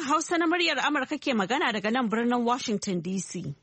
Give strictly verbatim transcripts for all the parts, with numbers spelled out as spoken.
Sashen Hausa na muryar Amurka ke magana daga nan birnin Washington D C.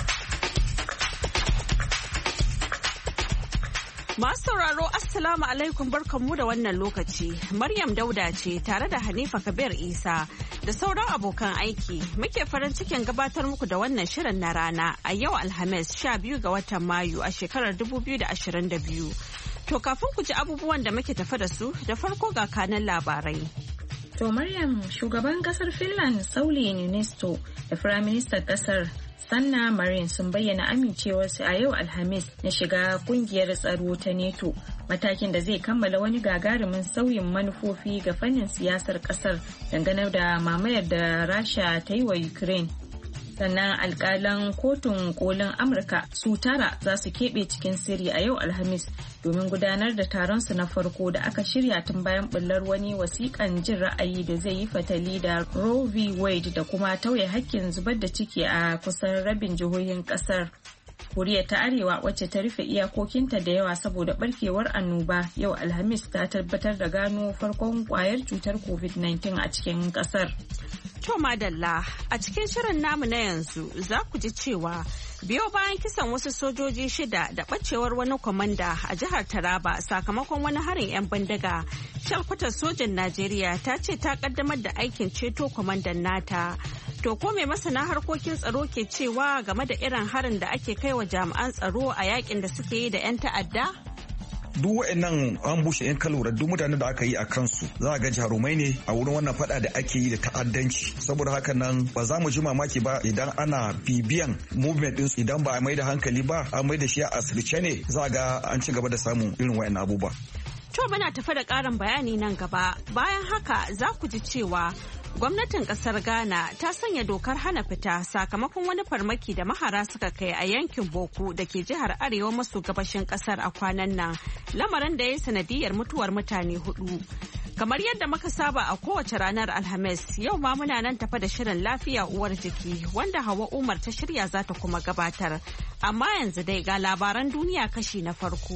Masu sauraro Assalamu alaikum barkanmu da wannan lokaci. Maryam Dauda ce tare da Hanifa Kabir Isa da sauran abokan aiki. Muke farin cikin gabatar muku da wannan shirin na rana a yau Alhamis sha biyu ga watan Mayu a shekarar dubu biyu da ashirin da biyu. To kafin ku ji abubuwan da muke tafa da su da farko ga kanan labarai. To Maryam, shugaban kasar Finland Sauli Niinisto da Firaministan kasar Sanna Marin sun bayyana amincewarsu a yau Alhamis na shiga kungiyar tsaro ta NATO, matakin da zai kammala wani gagarumin sauyin manufofi ga fannin siyasar kasar dangane da mamayar da Rasha ta yi wa Ukraine. Sannan alkalan kotun kolin Amurka su tara za su keɓe cikin sirri a yau Alhamis domin gudanar da taronsu na farko da aka shirya tun bayan bullar wani wasiƙan jin ra'ayi da zai yi fatali da Roe v. Wade da kuma tauye hakkin zubar da ciki a kusan rabin jihohin ƙasar. Koriya ta Arewa wacce ta rufe iyakokinta da yawa saboda barkewar annoba yau Alhamis ta tabbatar da gano farkon kwayar cutar covid nineteen a cikin ƙasar. To madalla a cikin shirin namu na yanzu za ku ji cewa biyo bayan kisan wasu sojoji shida da ɓacewar wani kwamanda a jihar Taraba sakamakon wani harin 'yan bindiga, shalkwatar sojan Najeriya ta ce ta kaddamar da aikin ceto kwamandan nata. To ko mai masana harkokin tsaro ke cewa game da irin harin da ake kai wa jami'an tsaro a yakin da suke yi da 'yan ta'adda? Duk wa'annan an bushe yan kalura duk mutanen da aka yi a kansu za a ga jarumai ne a wurin wannan fada da ake yi da ta'addanci, saboda haka nan ba za mu ji mamaki ba idan ana bibiyan movement din idan ba a mai da hankali ba a mai da shi a asirce ne za a ga an ci gaba da samun irin wa'annan abubuwa. To muna tafa da ƙarin bayani nan gaba. Bayan haka za ku ji cewa gwamnatin kasar Ghana ta sanya dokar hana fita sakamakon wani farmaki da mahara suka kai a yankin Boku da ke jihar Arewa maso gabashin kasar a kwanan nan, lamarin da ya yi sanadiyar mutuwar mutane hudu. Kamar yadda muka saba a kowace ranar Alhamis, yau ma muna nan tafa da shirin lafiya uwar jiki wanda Hawa Umar ta shirya za ta kuma gabatar. Amma yanzu dai ga labaran duniya kashi na farko.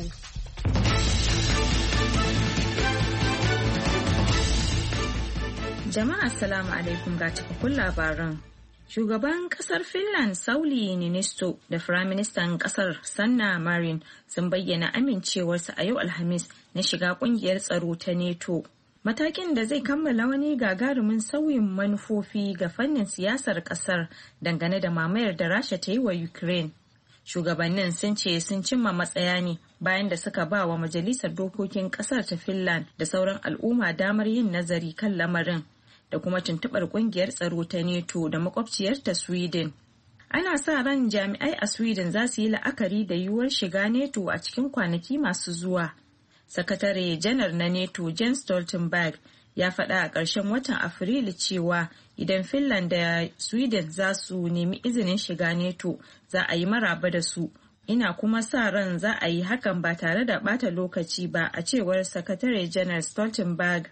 Jama'a assalamu alaikum ga cikakkun labaran. Shugaban kasar Finland Sauli Niinisto da Firaministan kasar Sanna Marin sun bayyana amincewarsu a yau Alhamis na shiga kungiyar tsaro ta NATO. Matakin da zai kammala wani gagarumin sauyin manufofi ga fannin siyasar kasar dangane da mamayar da Rasha ta yi wa Ukraine. Shugabannin sun ce sun cimma matsaya ne bayan da suka ba wa Majalisar Dokokin kasar ta Finland da sauran al'umma damar yin nazari kan lamarin da kuma tuntuɓar ƙungiyar tsaro ta NATO da makwabciyarta Sweden. Ana sa ran jami'ai a Sweden za su yi la'akari da yiwuwar shiga NATO a cikin kwanaki masu zuwa. Sakatare janar na NATO Jens Stoltenberg ya faɗa a ƙarshen watan Afrilu cewa idan Finland da Sweden za su nemi izinin shiga NATO za a yi maraba da su. Ina kuma sa ran za a yi hakan ba tare da ɓata lokaci ba, a cewar sakatare janar Stoltenberg.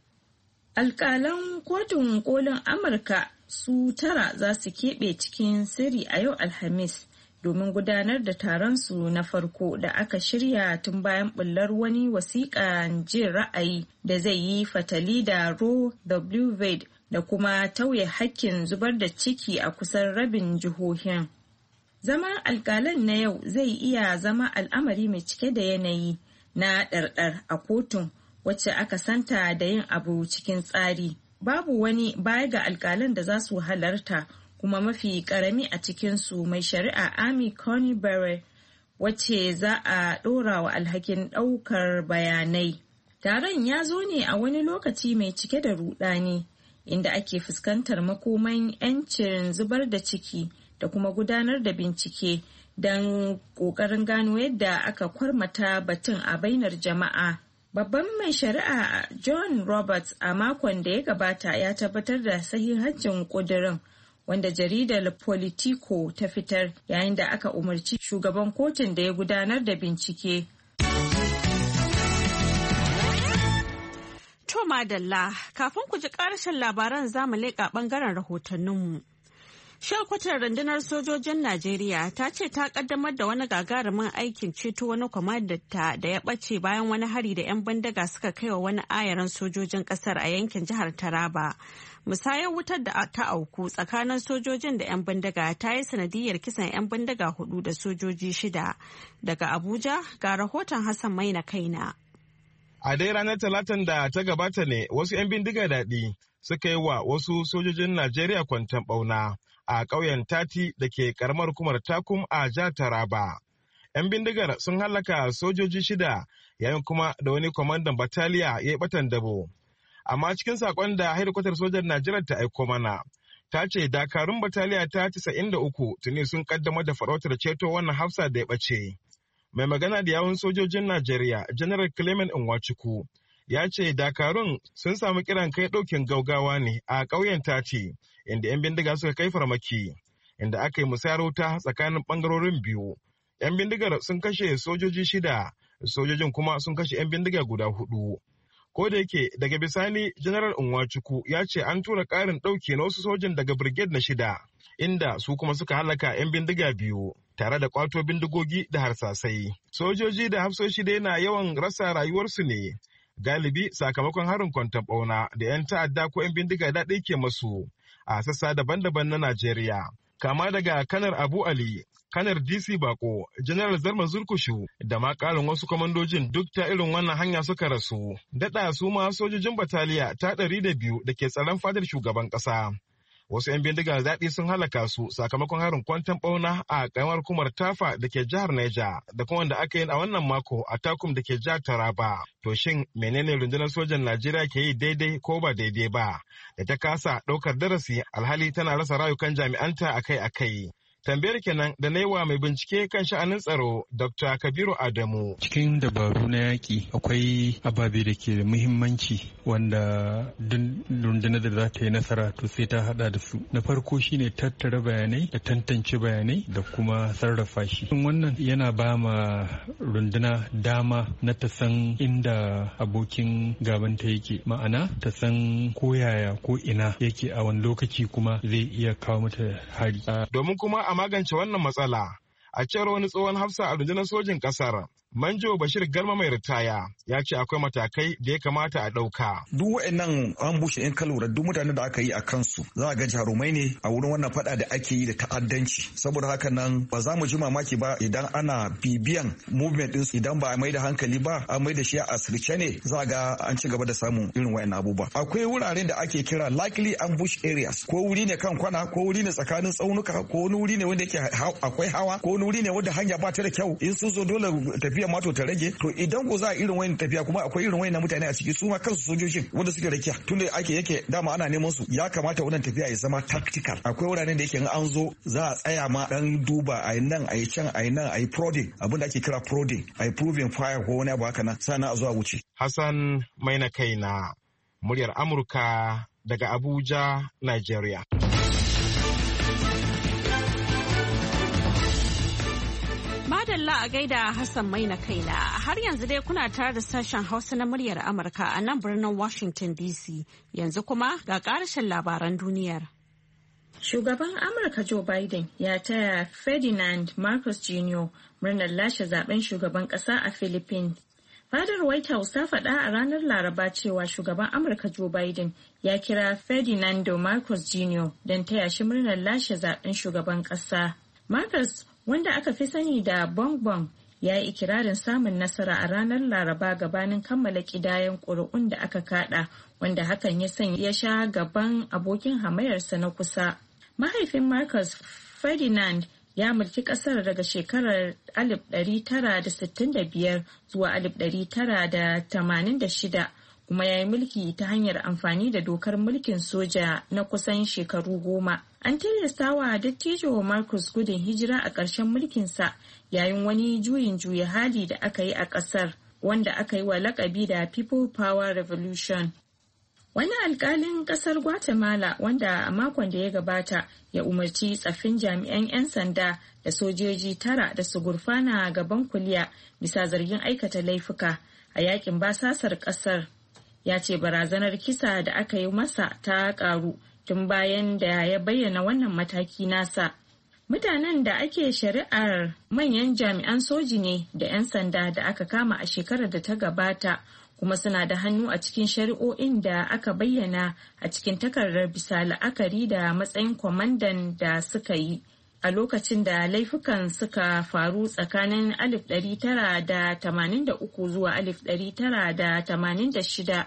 Alƙalan kotun kolin Amurka su tara za su keɓe cikin sirri a yau Alhamis domin gudanar da taron su na farko da aka shirya tun bayan bullar wani wasiƙan jin ra'ayi da zai yi fatali da Roe v. Wade da kuma tauye hakkin zubar da ciki a kusan rabin jihohin. Zaman alƙalan na yau zai iya zama al'amari mai cike da yanayi na ɗarɗar a kotun wacce aka santa da yin abu cikin tsari. Babu wani baya ga alƙalan da za su halarta, kuma mafi ƙarami a cikinsu mai shari'a Amy Coney Barrett wacce za a ɗora wa alhakin ɗaukar bayanai. Taron ya zo ne a wani lokaci mai cike da ruɗani inda ake fuskantar makoman 'yancin zubar da ciki da kuma gudanar da bincike don ƙoƙarin gano yadda aka kwarmata batun a bainar jama'a. Babban mai shari'a John Roberts a makon da ya gabata ya tabbatar da sahihancin ƙudurin wanda jaridar Politico ta fitar yayin da aka umarci shugaban kotun da ya gudanar da bincike. To madalla, kafin ku ji ƙarshen labaran zamu leƙa ɓangaren rahotanninmu. Shalkwatar rundunar sojojin Najeriya ta ce ta kaddamar da wani gagarumin aikin ceto wani kwamandanta da ya ɓace bayan wani hari da 'yan bindiga suka kai wa wani ayaran sojojin ƙasar a yankin jihar Taraba. Musayar wutar da ta auku tsakanin sojojin da 'yan bindiga ta yi sanadiyar kisan 'yan bindiga hudu da sojoji shida. Daga Abuja ga rahoton Hassan Maina Kaina. A dai ranar Talatin da ta gabata ne wasu 'yan bindiga daɗi suka yi wa wasu sojojin Najeriya kwanton ɓauna a ƙauyen Tati da ke ƙaramar hukumar Takum a jihar Taraba. 'Yan bindigar sun hallaka sojoji shida yayin kuma da wani kwamandan bataliya ya yi batan dabo. Amma cikin saƙon da hedikwatar sojan Najeriya ta aiko mana, ta ce dakarun bataliya ta casa'in da uku tuni sun kaddamar da farautar ceto wannan hafsa da ya ɓace. Mai magana da yawun sojojin Najeriya, General Clement Nwachukwu, ya ce dakarun sun samu kiran kai ɗaukin gaugawa ne a ƙauyen Tati, inda 'yan bindiga suka kai farmaki, inda aka yi musayar wuta tsakanin ɓangarorin biyu. 'Yan bindigar sun kashe sojoji shida, sojojin kuma sun kashe 'yan bindiga guda hudu. Ko da yake daga bisani General Nwachukwu ya ce an tura ƙarin ɗauki na wasu sojin daga Brigade na shida, inda su kuma suka halaka 'yan bindiga biyu, tare da kwato bindigogi da harsasai. Sojoji da hafsoshi dai na yawan rasa rayuwarsu ne, galibi sakamakon harin kwanton ɓauna da 'yan ta'adda ko 'yan bindiga daɗi ke masu a sassa daban-daban na Najeriya. Kama daga Kanar Abu Ali, Kanar D C Bako, General Zarma Zurkushu da ma ƙarin wasu kwamandojin duk ta irin wannan hanya suka rasu. Daɗa su ma sojojin bataliya ta ɗari da biyu da ke tsaron fadar shugaban ƙasa. Wasu 'yan bindiga daɗi sun halaka su sakamakon harin kwanton ɓauna a ƙaramar hukumar Tafa da ke jihar Neja da kuma wanda aka yi a wannan mako a Takum da ke jihar Taraba. To shin menene rundunar sojan Najeriya ke yi daidai ko ba daidai ba da ta kasa ɗaukar darasi alhali tana rasa rayukan jami'anta akai-akai? Tambayar kenan da na yi wa mai bincike kan sha'anin tsaro Doctor Kabiru Adamu. Cikin dabaru na yaƙi akwai ababe da ke da muhimmanci wanda duk rundunar da za ta yi nasara to sai ta hada da su. Na farko shine tattara bayanai da tantance bayanai da kuma sarrafa shi. Wannan yana ba ma runduna dama na ta san inda abokin gabanta yake, ma'ana ta san ko yaya ko ina yake a wani lokaci kuma zai iya kawo mata hari. Domin kuma a magance wannan matsala, a cewar wani tsohon hafsa a rundunar sojin kasar, Manjo Bashir Galma mai ritaya, ya ce akwai matakai da ya kamata a ɗauka. Duk wa'annan an bushe in ka lura duk mutanen da aka yi a kansu za a ga jarumai ne a wurin wannan fada da ake yi da ta'addanci. Saboda haka nan ba za mu ji mamaki ba idan ana bibiyan movement ɗinsu, idan ba a mai da hankali ba a mai da shi a asirce ne za a ga an ci gaba da samun irin wa'annan abubuwa. Akwai wuraren da ake kira likely ambush areas, ko wuri ne kan kwana, ko wuri ne tsakanin tsaunuka, ko wani wuri ne wanda yake akwai hawa, ko wani wuri ne wanda hanya ba ta da kyau. In sun zo dole tafiya mato ta rage, to idan ko za a irin wayan tafiya kuma akwai irin wayan mutane a ciki, su ma kansu sojojin wanda suke rakiya tunda ake yake dama ana neman su, ya kamata wannan tafiya ya zama tactical. Akwai wuraren da yake in an zo za a tsaya ma dan duba a nan a yi can a yi nan a yi prodding, abin da ake kira prodding, a yi proving fire ko wani abu haka nan sannan a zo a wuce. Hassan Maina Kaina, muryar Amurka daga Abuja, Nigeria. Madalla a gaida Hassan Maina Kaina. Har yanzu dai kuna tare da sashen Hausa na muryar Amurka a nan birnin Washington D C. Yanzu kuma ga ƙarashin labaran duniyar. Shugaban Amurka Joe Biden ya taya Ferdinand Marcos Junior murnar lashe zaben shugaban ƙasa a Philippines. Fadar White House ta faɗa a ranar Laraba cewa shugaban Amurka Joe Biden ya kira Ferdinando Marcos Junior don taya shi murnar lashe zaben shugaban ƙasa. Marcos, wanda aka fi sani da Bongbong, ya yi ikirarin samun nasara a ranar Laraba gabanin kammala ƙidayen ƙuri'un da aka kaɗa, wanda hakan ya sanya ya sha gaban abokin hamayarsa na kusa. Mahaifin Marcos, Ferdinand, ya mulki ƙasar daga shekarar alif ɗari tara da sittin da biyar zuwa alif ɗari tara da tamanin da shida, kuma ya yi mulki ta hanyar amfani da dokar mulkin soja na kusan shekaru goma. An tilasta wa dattijo Marcos gudun hijira a ƙarshen mulkinsa yayin wani juyin juya hali da aka yi a ƙasar, wanda aka yi wa lakabi da People Power Revolution. Wani alkalin ƙasar Guatemala, wanda a makon da ya gabata ya umarci tsaffin jami'an 'yan sanda da sojoji tara da su gurfana gaban kuliya bisa zargin aikata laifuka a yakin basasar ƙasar, ya ce barazanar kisa da aka yi masa ta ƙaru tun bayan da ya bayyana wannan mataki nasa. Mutanen da ake shari'ar manyan jami'an soji ne da 'yan sanda da aka kama a shekarar da ta gabata, kuma suna da hannu a cikin shari'o'in da aka bayyana a cikin takardar bisa la'akari da matsayin kwamandan da suka yi a lokacin da laifukan suka faru tsakanin alif ɗari tara da tamanin da uku zuwa alif ɗari tara da tamanin da shida.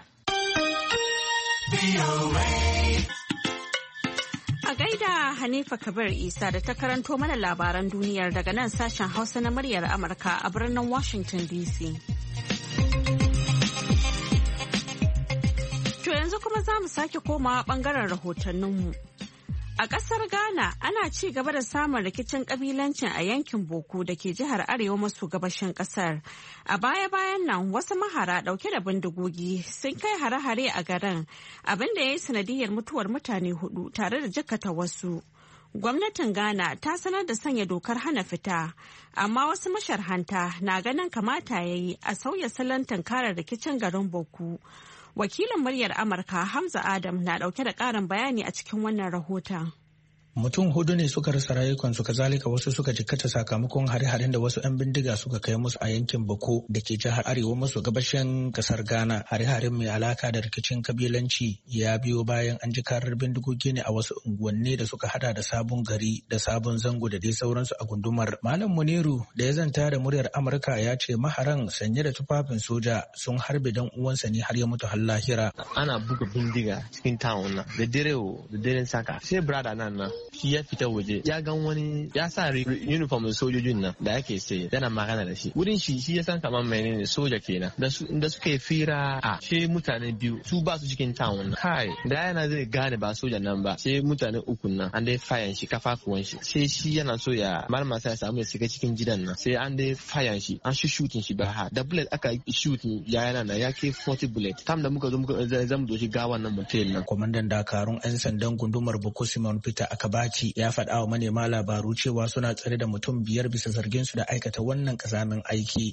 A gaida Hanifa Kabir Isa da ta karanto mana labaran duniyar daga nan sashen Hausa na muryar Amurka a birnin Washington D C. To yanzu kuma za mu sake komawa bangaren rahotanninmu. A ƙasar Ghana ana ci gaba da samun rikicin ƙabilancin a yankin Boko da ke jihar Arewa maso gabashin ƙasar. A baya-bayan nan wasu mahara ɗauke da bindigogi sun kai hare-hare a garin, abin da ya yi sanadiyar mutuwar mutane hudu tare da jikkata wasu. Gwamnatin Ghana ta sanar da sanya dokar hana fita, amma wasu masharhanta na ganin kamata ya yi a sauya salon tunkarar rikicin garin Boko. Wakilin muryar Amurka Hamza Adam na dauke da karin bayani a cikin wannan rahoton. Mutum hudu ne suka rasa rayukansu, kazalika wasu suka jikkata sakamakon hare-haren da wasu 'yan bindiga suka kai musu a yankin Boko da ke jihar Arewa maso gabashin kasar Ghana. Hare-haren mai alaka da rikicin kabilanci ya biyo bayan an ji karar bindigogi ne a wasu unguwanni da suka hada da Sabon Gari da Sabon Zango da dai sauransu a gundumar. Malam Muniru da ya zanta da muryar Amurka ya ce maharan sanye da tufafin soja sun harbe dan uwansa ne har ya mutu har lahira. Ana buga bindiga cikin town na da dare da daren saka sai brada nan na shi ya fita waje ya gan wani ya sa uniform sojojin nan da ake sai yana magana da shi wurin shi shi ya san kamar menene soja kenan da su da suke fira a she mutane biyu su ba su cikin town kai da yana zai gane ba soja nan ba sai mutane uku nan an dai fayan shi kafafuwan shi sai shi yana so ya malama sai ya samu ya shiga cikin gidan nan sai an dai fayan shi an shi shooting shi ba ha da bullet aka shooting ya yana nan ya ke forty bullet tam da muka zo muka zamu doshi gawan nan mutel nan. Kwamandan dakarun 'yan sandan gundumar Boko Simon Peter Akabaci ya faɗa wa manema labaru cewa suna tsare da mutum biyar bisa zargin su da aikata wannan kazamin aiki.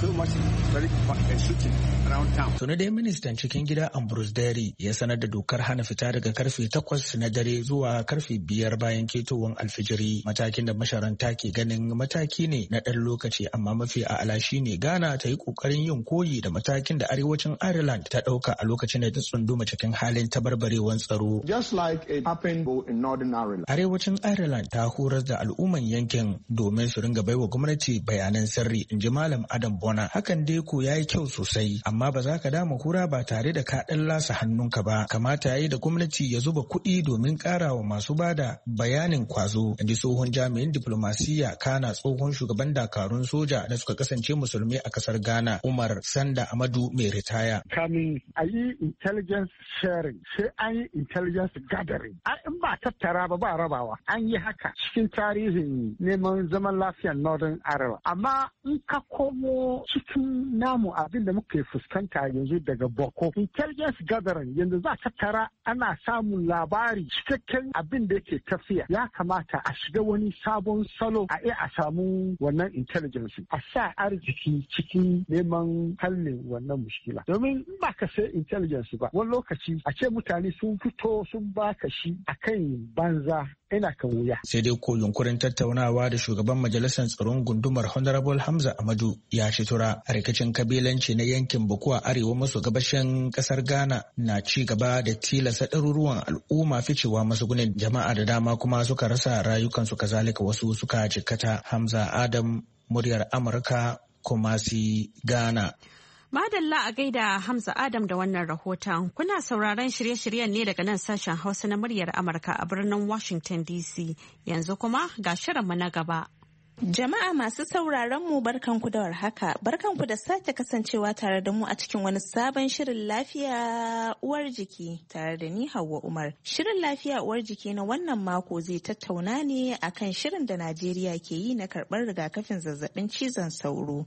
Tuni dai ministan cikin gida Ambrose Derry ya sanar da dokar hana fita daga karfe takwas na dare zuwa karfe biyar bayan ketowar alfijiri, matakin da masharanta ke ganin mataki ne na ɗan lokaci amma mafi a'ala shine Ghana ta yi ƙoƙarin yin koyi da matakin da arewacin Ireland ta ɗauka a lokacin da ta tsunduma cikin halin tabarbarewan tsaro. Just like it happened in Northern Ireland. Arewacin Ireland ta horar da al'umman yankin domin su ringa baiwa gwamnati bayanan sirri, in ji Malam Adam Bona. Hakan dai ko yayi kyau sosai, amma ba za ka dama kura ba tare da ka ɗan lasa hannunka ba. Kamata yayi da gwamnati ya zuba kuɗi domin ƙara wa masu bada bayanin kwazo, in ji tsohon jami'in diplomasiyya kana tsohon shugaban dakarun soja da suka kasance musulmi a kasar Ghana, Umar Sanda Amadu mai ritaya. Kamin a yi intelligence sharing sai an yi intelligence gathering. In ba tattara ba ba rabawa. An yi haka cikin tarihin neman zaman lafiyar Northern Ireland. Amma in ka komo cikin namu abin da muke fuskanta yanzu daga Boko, intelligence gathering yanzu za ta tara ana samun labari cikakken abin da yake tafiya. Ya kamata a shiga wani sabon salo a iya a samu wannan intelligence. A sa arziki cikin neman hallin wannan mushkila. Domin in ba ka sai intelligence ba, wani lokaci a ce mutane sun fito sun baka shi akan banza ina kan wuya. Sai dai ko yunkurin tattaunawa da shugaban majalisar tsaron gundumar Honorable Hamza Amadu ya ci tura. A rikicin kabilanci na yankin Boko a arewa maso gabashin kasar Ghana na ci gaba da tilasta ɗaruruwan al'umma ficewa masugunin, jama'a da dama kuma suka rasa rayukansu, kazalika wasu suka jikkata. Hamza Adam, muryar Amurka, Kumasi, Ghana. Madalla a gaida Hamza Adam da wannan rahoton. Kuna sauraron shirye-shiryen ne daga nan sashen Hausa na muryar Amurka a birnin Washington D C. Yanzu kuma ga shirinmu na gaba. Jama'a masu sauraron mu barkanku da warhaka, barkanku da sake kasancewa tare da mu a cikin wani sabon shirin lafiya uwar jiki tare da ni Hauwa Umar. Shirin lafiya uwar jiki na wannan mako zai tattauna ne akan shirin da Najeriya ke yi na karɓar rigakafin zazzabin cizon sauro.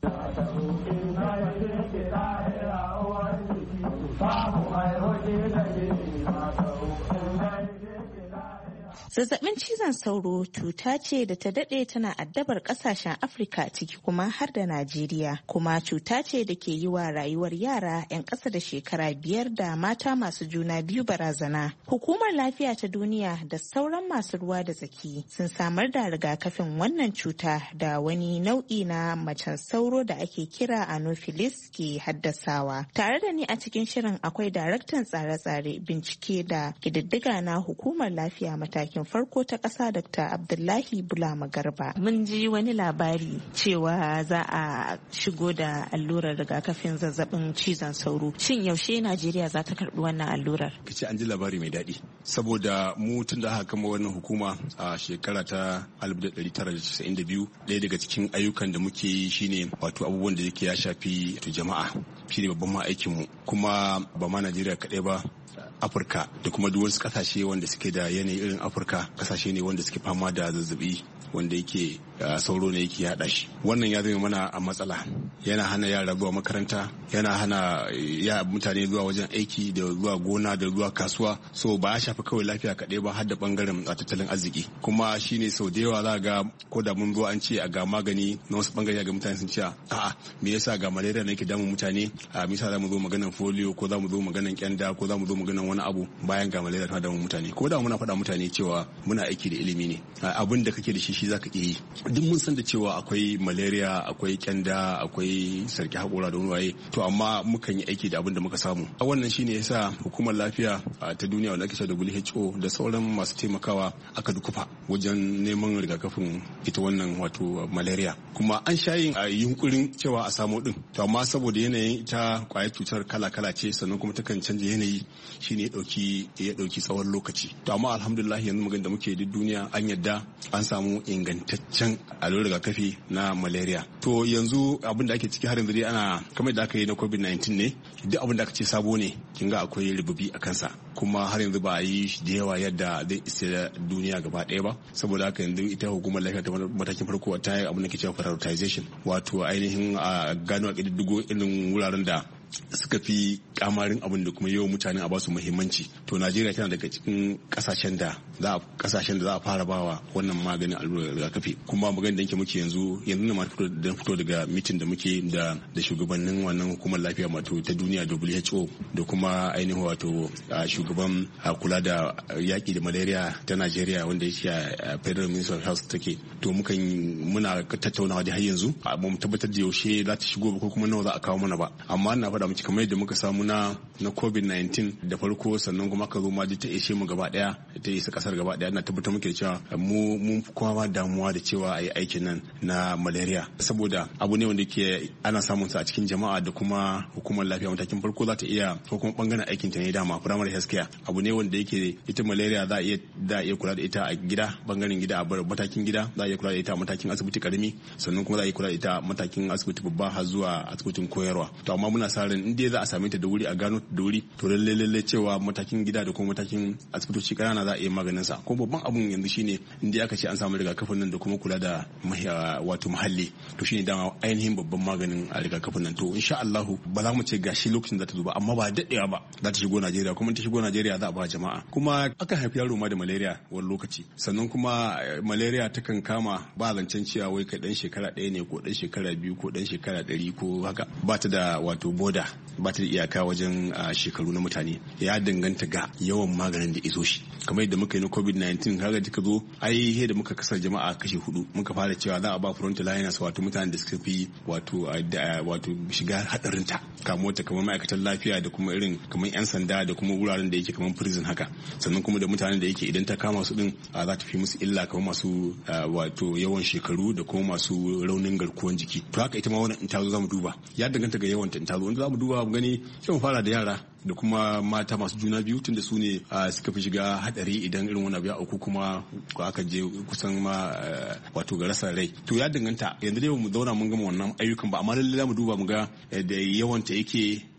Zazzabin cizon sauro cuta ce da ta daɗe tana addabar ƙasashen Afirka ciki kuma har da Najeriya, kuma cuta ce da ke yi wa rayuwar yara 'yan ƙasa da shekara biyar da mata masu juna biyu barazana. Hukumar Lafiya ta Duniya da sauran masu ruwa da tsaki sun samar da rigakafin wannan cuta da wani nau'i na macen sauro da ake kira Anopheles ke haddasawa. Tare da ni a cikin shirin akwai daraktan tsare-tsare, bincike da ƙididdiga na Hukumar Lafiya matakin farko ta ƙasa Dokta Abdullahi Bulama Garba. Mun ji wani labari cewa za a shigo da allurar rigakafin zazzabin cizon sauro. Shin yaushe Najeriya za ta karɓi wannan allurar? Kace an ji labari mai daɗi. Saboda mu tun da aka kama wannan hukuma a shekara ta alif ɗari tara da casa'in da biyu, ɗaya daga cikin ayyukan da muke yi shine wato abubuwan da yake ya shafi jama'a. Shine babban ma aikinmu. Kuma ba ma Najeriya kaɗai ba, Afirka da kuma duk wasu kasashe wanda suke da yanayi irin Afirka, kasashe ne wanda suke fama da zazzabi wanda yake sauro ne yake yada shi. Wannan ya zama mana a matsala, yana hana yara zuwa makaranta, yana hana ya mutane zuwa wajen aiki da zuwa gona da zuwa kasuwa. So ba ya shafi kawai lafiya kaɗai ba, har da bangaren tattalin arziki. Kuma shine sau da yawa za ga ko da mun zo an ce a ga magani na wasu bangare ga mutane sun ce a'a me yasa ga malaria ne ke damun mutane, a misali za mu zo maganan polio ko za mu zo maganan kyanda ko za mu zo maganan wani abu bayan ga malaria ta damun mutane. Ko da muna faɗa mutane cewa muna aiki da ilimi ne, abin da kake da shi shi zaka iya yi. Duk mun san da cewa akwai malaria, akwai kyanda, akwai sarki haƙora da wani waye, to amma mukan yi aiki da abin da muka samu. Wannan shine yasa hukumar lafiya ta duniya wanda ake cewa W H O da sauran masu taimakawa aka dukufa wajen neman rigakafin ita wannan wato malaria. Kuma an sha yin yunkurin cewa a samo din, to amma saboda yanayin ita kwayar cutar kala-kala ce, sannan kuma takan canja yanayi, shine ya dauki ya dauki tsawon lokaci. To amma alhamdulillah yanzu magana da muke duk duniya an yadda an samu ingantaccen allurar rigakafi na malaria. To yanzu abin da ake ciki har yanzu dai ana kamar da aka yi na covid nineteen ne, duk abin da aka ce sabo ne kin ga akwai rububi a kansa, kuma har yanzu ba a yi da yawa yadda zai isa duniya gaba ɗaya ba. Saboda haka yanzu ita hukumar lafiya ta matakin farko ta yi abin da ke cewa prioritization, wato ainihin a gano a ƙididdigo irin wuraren da suka fi kamarin abin da kuma yawan mutane a basu muhimmanci. To Najeriya tana daga cikin kasashen da za a kasashen da za a fara bawa wannan maganin allurar rigakafi. Kuma maganin da yake muke yanzu yanzu ne ma da fito daga mitin da muke da da shugabannin wannan hukumar lafiya wato ta duniya W H O da kuma ainihin wato shugaban kula da yaki da malaria ta Najeriya wanda yake a Federal Ministry of Health take. To mukan muna tattaunawa da har yanzu ba mu tabbatar da yaushe za ta shigo ba ko kuma nawa za a kawo mana ba, amma ina faɗa miki kamar yadda muka samu na na covid nineteen da farko, sannan kuma ka zo ma ta ishe mu gaba daya, ta isa kasar gaba daya. Ina tabbatar muke da cewa mu mun kuma ma damuwa da cewa ayi aikin nan na malaria, saboda abu ne wanda ke ana samun sa a cikin jama'a da kuma hukumar lafiya matakin farko za ta iya, ko kuma bangaren aikin ta ne dama primary health care. Abu ne wanda yake ita malaria za a iya da iya kula da ita a gida, bangaren gida a matakin gida, za a iya kula da ita a matakin asibiti karami, sannan kuma za a iya kula da ita a matakin asibiti babba har zuwa asibitin koyarwa. To amma muna sa ran in dai za a same ta da wuri, a gano ta da wuri, to lalle lalle cewa matakin gida da kuma matakin asibitoci kanana za a iya maganin sa. Kuma babban abun yanzu shine in dai aka ce an samu rigakafin nan da kuma kula da wato muhalli, to shine dama ainihin babban maganin a rigakafin nan. To insha Allah ba za mu ce gashi lokacin da ta zo ba, amma ba daɗewa ba za ta shigo Najeriya, kuma ta shigo Najeriya za a ba jama'a. Kuma aka haifi yaro ma da malaria wani lokaci, sannan kuma malaria takan kama ba zancen cewa wai kai dan shekara ɗaya ne ko dan shekara biyu ko dan shekara ɗari ko haka, ba ta da wato boda, ba ta da iyaka wajen shekaru na mutane. Ya danganta ga yawan maganin da izo shi. Kamar yadda muka yi na covid nineteen, kaga duka zo ai da muka kasar jama'a kashi hudu, muka fara cewa za a ba frontliners wato mutanen da suka fi wato wato shiga hadarin ta, kamar ta kamar ma'aikatan lafiya da kuma irin kamar yan sanda da kuma wuraren da yake kamar prison haka, sannan kuma da mutanen da yake idan ta kama su din za ta fi musu illa kamar masu wato yawan shekaru da kuma masu raunin garkuwan jiki. To haka ita ma wannan in ta zo zamu duba, ya danganta ga yawan ta in ta zo, in zamu duba mu gani sai mu fara da yara da kuma mata masu juna biyu, tunda su ne suka fi shiga hadari idan irin wani abu ya auku kuma aka je kusan ma wato ga rasa rai. To ya danganta, yanzu dai mu zauna mun gama wannan ayyukan ba, amma lalle za mu duba mu ga da yawan ta yake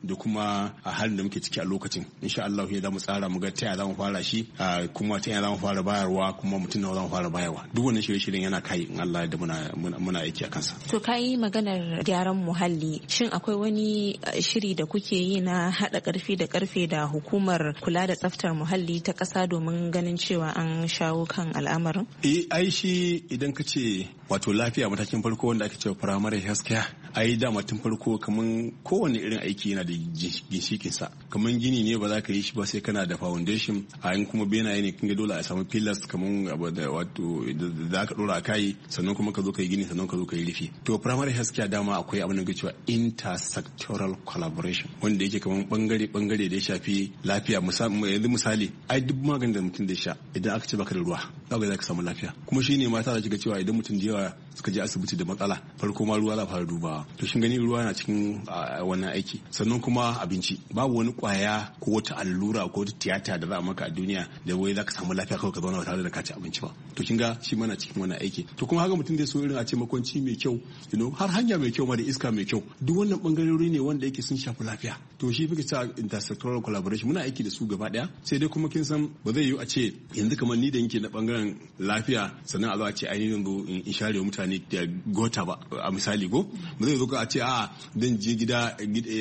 da kuma a halin da muke ciki a lokacin insha Allah ya zamu tsara mu ga ta yaya zamu fara shi kuma ta yaya zamu fara bayarwa kuma mutum nawa zamu fara bayarwa duk wannan shirye-shiryen yana kai in Allah da muna muna aiki a kansa. To kai maganar gyaran muhalli shin akwai wani shiri da kuke yi na hada karfi da karfe da hukumar kula da tsaftar muhalli ta kasa domin ganin cewa an shawo kan al'amarin? Eh ai shi idan ka ce wato lafiya matakin farko wanda ake cewa primary health care ai dama tun farko kaman kowane irin aiki yana da ginshikin sa kaman gini ne ba za ka yi shi ba sai kana da foundation a yin kuma benaye ne kin ga dole a samu pillars kaman wato da aka dora kai sannan kuma ka zo ka yi gini sannan ka zo ka yi rufi to primary health care dama akwai abin da ke cewa intersectoral collaboration wanda yake kaman bangare bangare da ya shafi lafiya yanzu misali ai duk maganin da mutum da sha idan aka ce baka da ruwa za ka samu lafiya kuma shine mata da kiga cewa idan mutum da yawa suka je asibiti da matsala farko ma ruwa za fara dubawa to shin gani ruwa na cikin wannan aiki sannan kuma abinci babu wani kwaya ko wata allura ko wata tiyata da za a maka a duniya da wai za ka samu lafiya kawai ka zauna ba tare da ka ci abinci ba to kin ga shi mana cikin wannan aiki to kuma haka mutum zai so irin a ce makwanci mai kyau you know har hanya mai kyau ma da iska mai kyau duk wannan bangarori ne wanda yake sun shafi lafiya to shi fi ta intersectoral collaboration muna aiki da su gaba daya sai dai kuma kin san ba zai yiwu a ce yanzu kamar ni da yake na bangaren lafiya sannan a zo a ce ainihin zo in share mutane da gota ba a misali go ba zai zo ka a ce a dan je gida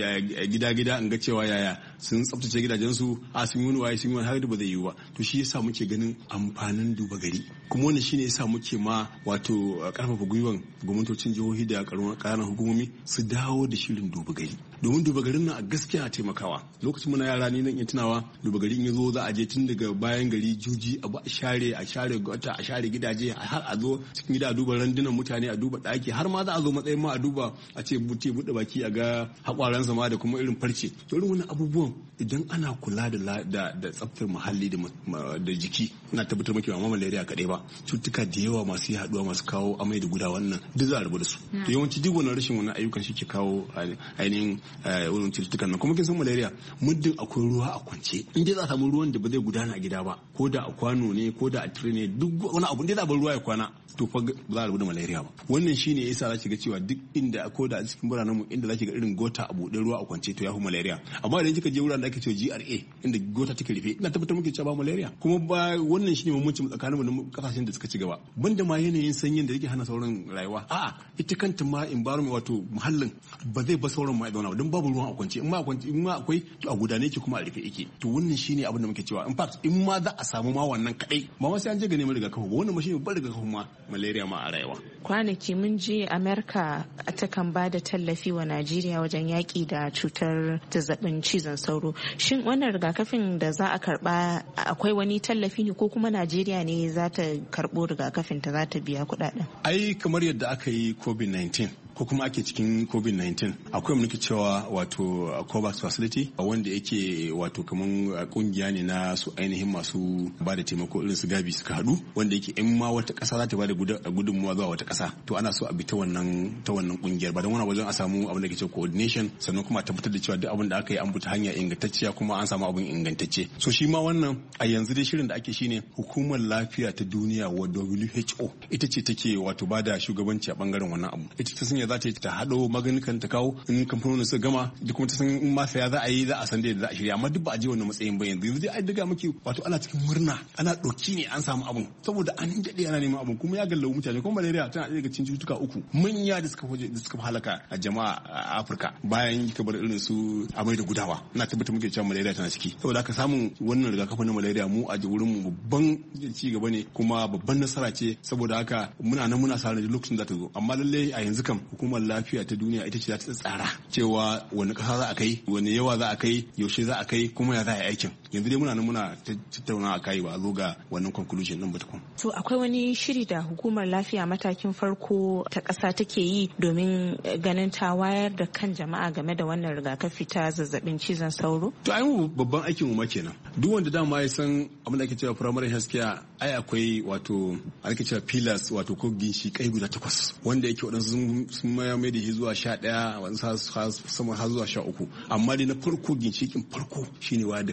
gida gida in ga cewa yaya sun tsaftace gidajensu a sun yi wani waye sun yi wani har da ba zai yiwu ba to shi yasa muke ganin amfanin duba gari kuma wannan shine yasa muke ma wato karfafa gwiwan gwamnatocin jihohi da ƙananan hukumomi su dawo da shirin duba gari domin duba garin nan a gaskiya a taimakawa lokacin muna yara ne nan iya tunawa duba gari in ya zo za a je tun daga bayan gari juji abu a share a share gota a share gidaje har a zo cikin gida a duba randunan mutane a duba ɗaki har ma za a zo matsayin ma a duba a ce buti buɗe baki a ga haƙwaransa ma da kuma irin farce to irin wani abubuwan idan ana kula da da da tsaftar muhalli da da jiki ina tabbatar maki ba ma malaria kaɗai ba cututtuka da yawa masu yaduwa masu kawo amai da gudawa wannan duk za a rabu da su to yawanci duk wannan rashin wannan ayyukan shi ke kawo ainihin wannan cututtukan nan kuma kin san malaria muddin akwai ruwa a kwance in dai za a samu ruwan da ba zai gudana a gida ba ko da a kwano ne ko da a tire ne duk wani abu da za a bar ruwa ya kwana to fa ba za a rabu da malaria ba wannan shine yasa za ki ga cewa duk inda ko da a cikin biranen mu inda za ki ga irin gota a buɗe ruwa a kwance to ya fi malaria amma idan kika je wuraren da ake cewa G R A inda gota take rufe ina tabbatar muke cewa ba malaria kuma ba wannan shine mummuncin tsakanin mu da kasashen da suka ci gaba banda ma yanayin sanyin da yake hana sauran rayuwa a'a ita kanta ma environment wato muhallin ba zai ba sauran ma zauna don babu ruwan a kwance in ma a kwance in ma akwai to a gudane yake kuma a rufe yake to wannan shine abin da muke cewa in fact in ma za a samu ma wannan kadai ba ma sai an je ga neman rigakafi ba wannan ma shine babban rigakafi ma malaria ma a rayuwa kwanaki mun je America ta kan ba da tallafi wa Najeriya wajen yaki da cutar zazzabin cizon sauro shin wannan rigakafin da za a karba akwai wani tallafi ne ko kuma Najeriya ne za ta karbo rigakafin ta za ta biya kudaden ai kamar yadda aka yi covid nineteen ko kuma ake cikin covid nineteen akwai muke cewa wato COVAX facility wanda yake wato kaman kungiya ne na su ainihin masu ba da taimako irin su gabi suka hadu wanda yake in ma wata kasa za ta ba da gudunmuwa zuwa wata kasa to ana so a bi ta wannan ta wannan kungiyar ba don wani wajen a samu abin da ke cewa coordination sannan kuma a tabbatar da cewa duk abin da aka yi an bi ta hanya ingantacciya kuma an samu abin ingantacce so shi ma wannan a yanzu dai shirin da ake shine hukumar lafiya ta duniya wa W H O ita ce take wato ba da shugabanci a bangaren wannan abu ita ta sanya za ta ta haɗo maganin ta kawo in kamfanonin suka gama duk kuma ta san in ma saya za a yi za a san da za a shirya amma duk ba a je wannan matsayin ba yanzu yanzu dai ai daga muke wato ana cikin murna ana ɗauki ne an samu abun saboda an daɗe ana neman abun kuma ya gallawo mutane kuma malaria tana ɗaya daga cikin cututtuka uku manya da suka da suka halaka a jama'a a Afirka bayan kika bar irin su amai da gudawa ina tabbatar muke cewa malaria tana ciki saboda haka samun wannan rigakafin na malaria mu a wurin mu babban ci gaba ne kuma babban nasara ce saboda haka muna nan muna sa ran lokacin da ta zo amma lalle a yanzu kam hukumar lafiya ta duniya ita ce za ta tsara cewa wani kasa za a kai wani yawa za a kai yaushe za a kai kuma ya za a yi aikin yanzu dai muna nan muna tattauna a kai ba a zo ga wannan conclusion din ba tukun. To akwai wani shiri da hukumar lafiya matakin farko ta ƙasa take yi domin ganin ta wayar da kan jama'a game da wannan rigakafi ta zazzabin cizon sauro? To ai mu babban aikin mu ma kenan. Duk wanda dama ya san abin da ake cewa primary health care ai akwai wato ake cewa pillars wato ko ginshi kai guda takwas wanda yake wadansu sun maya mai da shi zuwa sha ɗaya wani sama har zuwa sha uku amma dai na farko ginshikin farko shine wayar da kan jama'a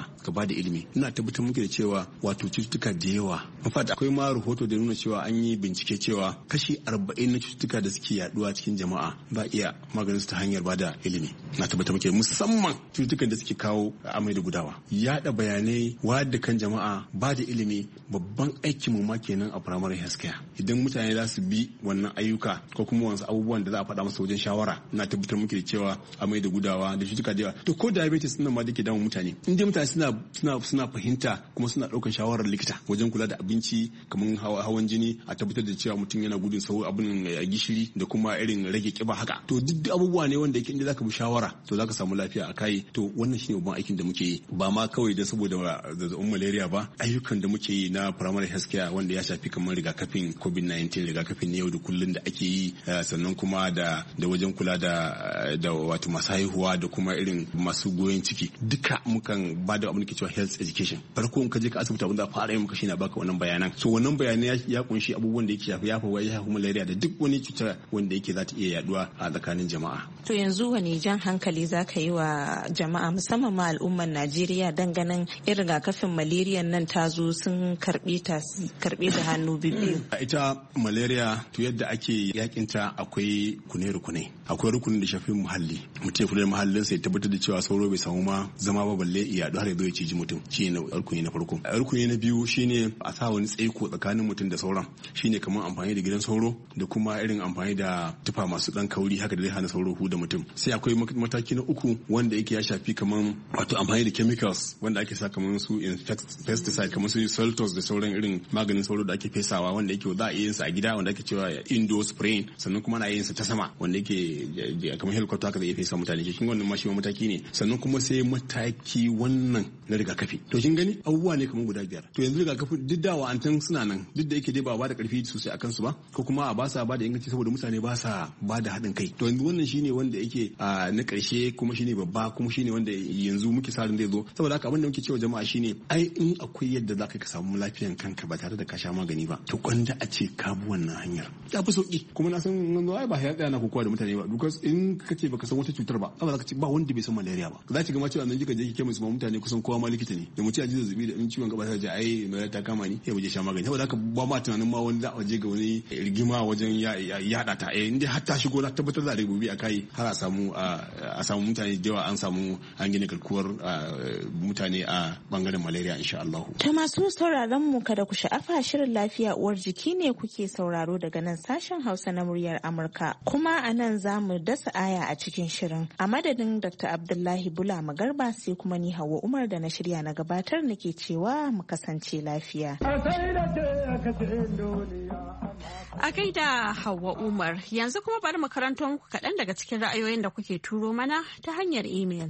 jama'a ka ba da ilimi. Ina tabbatar muke da cewa wato cututtuka da yawa. In fact akwai ma rahoto da nuna cewa an yi bincike cewa kashi arba'in na cututtuka da suke yaduwa cikin jama'a ba iya maganin su ta hanyar ba da ilimi. Na tabbatar muke musamman cututtukan da suke kawo amai da gudawa. Yaɗa bayanai, wayar da kan jama'a, ba da ilimi babban aikin mu ma kenan a primary health care. Idan mutane za su bi wannan ayyuka ko kuma wasu abubuwan da za a faɗa masa wajen shawara, na tabbatar muke da cewa amai da gudawa da cututtuka da yawa. To ko diabetes din ma da ke damun mutane. In dai mutane suna suna suna fahimta kuma suna ɗaukar shawarar likita wajen kula da abinci kamar hawan jini, a tabbatar da cewa mutum yana gudun sau abin gishiri da kuma irin rage kiba haka. To duk abubuwa ne wanda yake inda zaka bi shawara to zaka samu lafiya a kai. To wannan shine babban aikin da muke yi, ba ma kawai da saboda zazzabin malaria ba, ayyukan da muke yi na primary health care wanda ya shafi kamar rigakafin covid nineteen, rigakafin na yau da kullun da ake yi, sannan kuma da da wajen kula da da wato masu haihuwa da kuma irin masu goyon ciki, duka mukan ba da abin da ke cewa health education. Farko in ka je ka asibiti abin da fara yi maka shine baka wannan bayanan. So wannan bayanai ya kunshi abubuwan da yake shafi ya fa ya shafi malaria da duk wani cuta wanda yake za ta iya yaduwa a tsakanin jama'a. To yanzu wani jan hankali za ka yi wa jama'a musamman ma al'ummar Najeriya dan ganin irin rigakafin malaria nan ta zo sun karbe ta karbe da hannu biyu. Ita malaria to yadda ake yakin ta akwai kune-rukune. Akwai rukunin da shafi muhalli. Mutum ya kula da muhallin sai tabbatar da cewa sauro bai samu ma zama ba balle ya yaɗu har ya zo ya ciji mutum. Shine rukuni na farko. Rukuni na biyu shine a sa wani tsaiko tsakanin mutum da sauran. Shine kamar amfani da gidan sauro da kuma irin amfani da tufa masu dan kauri haka da zai hana sauro hu da mutum. Sai akwai mataki na uku wanda yake ya shafi kamar wato amfani da chemicals wanda ake sa kamar su pesticide kamar su saltos da sauran irin maganin sauro da ake fesawa wanda yake za a yin sa a gida wanda ake cewa indoor spraying, sannan kuma na yin sa ta sama wanda yake kamar helicopter haka zai iya fesa mutane. Kin wannan ma shi ma mataki ne. Sannan kuma sai mataki wannan na rigakafi. To kin gani abubuwa ne kamar guda biyar. To yanzu rigakafi duk da wa'antan suna nan duk da yake dai ba ba da karfi sosai akan su ba ko kuma a ba sa ba da inganci saboda mutane ba sa ba da haɗin kai. To yanzu wannan shine wanda yake na ƙarshe kuma shine babba kuma shine wanda yanzu muke sa ran zai zo. Saboda haka abin da muke cewa jama'a shine ai in akwai yadda zaka ka samu lafiyan kanka ba tare da ka sha magani ba to kwanda a ce ka bi wannan hanyar ya fi sauki. Kuma na san nan ai ba ya tsaya na kokowa da mutane ba because in kace baka san wata cutar ba ba zaka ce ba wanda bai san malaria ba. Za ki ga ma cewa nan kika je kike musu mutane kusan kowa ma likita ne da mutum ya ji zazzabi da in ciwon gaba ta ce ai malaria ta kama ni sai mu je sha magani. Saboda haka ba ma tunanin ma wani za a je ga wani rigima wajen yaɗa ta eh inda har ta shigo na tabbatar da rububi a kai har a samu a samu mutane da yawa an samu an gina garkuwar mutane a bangaren malaria insha Allah. Ta masu sauraron mu kada ku sha'afa shirin lafiya uwar jiki ne kuke sauraro daga nan sashen Hausa na muryar Amurka. Kuma a nan za mu dasa aya a cikin shirin. A madadin Doctor Abdullahi Bula Magarba sai kuma ni Hauwa Umar da na shirya na gabatar nake cewa mu kasance lafiya. A gaida Hauwa Umar, yanzu kuma bari mu karanto muku kaɗan daga cikin ra'ayoyin da kuke turo mana ta hanyar imel.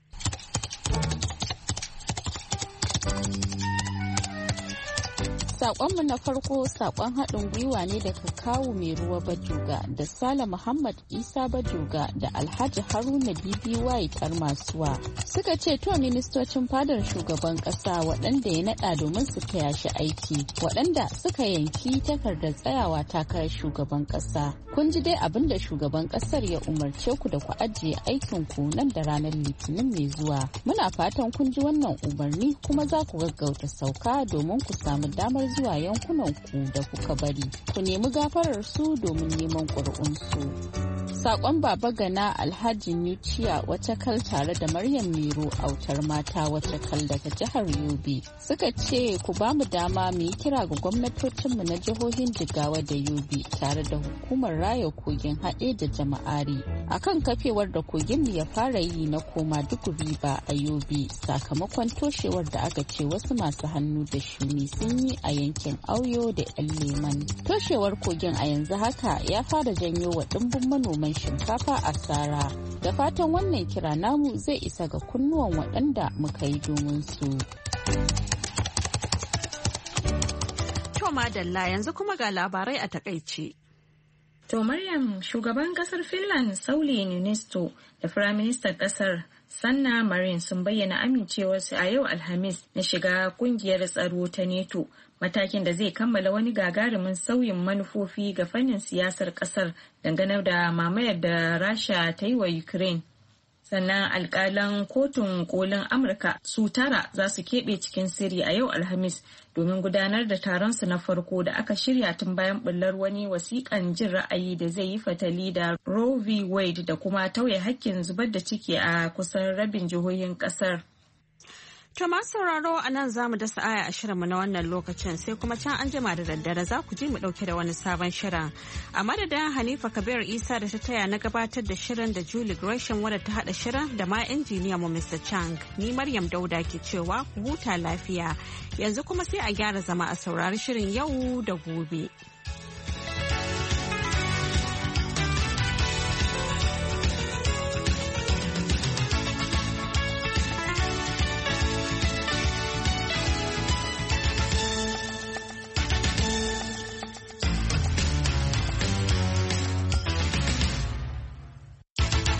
Sakonmu na farko sakon haɗin gwiwa ne daga kawu mai ruwa Bajoga da Sala Muhammad Isa Bajoga da Alhaji Haruna B B Y Tarmasuwa. Suka ce to ministocin fadar shugaban ƙasa waɗanda ya naɗa domin su taya shi aiki, waɗanda suka yanki takardar tsayawa takarar shugaban ƙasa. Kun ji dai abin da shugaban ƙasar ya umarce ku da ku ajiye aikin ku nan da ranar Litinin mai zuwa. Muna fatan kun ji wannan umarni kuma za ku gaggauta sauka domin ku samu damar zuwa yankunan ku da kuka bari. Ku nemi gafarar su domin neman ƙuri'unsu. Sakon Baba Gana Alhaji Nuciya wata kal tare da Maryam Miro autar mata wata kal daga jihar Yobe suka ce ku ba mu dama mu yi kira ga gwamnatocinmu na jihohin Jigawa da Yobe tare da hukumar raya kogin haɗe da jama'ari akan kafewar da kogin ya fara yi na koma duk riba a Yobe sakamakon toshewar da aka ce wasu masu hannu da shuni sun yi a yankin Auyo da Yan Leman. Toshewar kogin a yanzu haka ya fara janyo wa ɗimbin manoman shinkafa asara. Da fatan wannan kira namu zai isa ga kunnuwan waɗanda muka yi domin su. To madalla yanzu kuma ga labarai a takaice. To Maryam, shugaban kasar Finland Sauli Niinisto da Firaministan kasar Sanna Marin sun bayyana amincewarsu a yau Alhamis na shiga kungiyar tsaro ta NATO, matakin da zai kammala wani gagarumin sauyin manufofi ga fannin siyasar kasar dangane da mamayar da Rasha ta yi wa Ukraine. sannan alkalan kotun kolin amurka su tara za su keɓe cikin sirri a yau alhamis domin gudanar da taron su na farko da aka shirya tun bayan bullar wani wasiƙan jin ra'ayi da zai yi fatali da Roe v. Wade da kuma tauye hakkin zubar da ciki a kusan rabin jihohin ƙasar. To masu sauraro a nan za mu dasa aya a shirinmu na wannan lokacin sai kuma can an jima da daddare za ku ji mu ɗauke da wani sabon shirin. A madadin Hanifa Kabir Isa da ta taya na gabatar da shirin da Julie Gresham wadda ta haɗa shirin da ma injiniya mu Mister Chang. Ni Maryam Dauda ke cewa ku huta lafiya. Yanzu kuma sai a gyara zama a saurari shirin yau da gobe.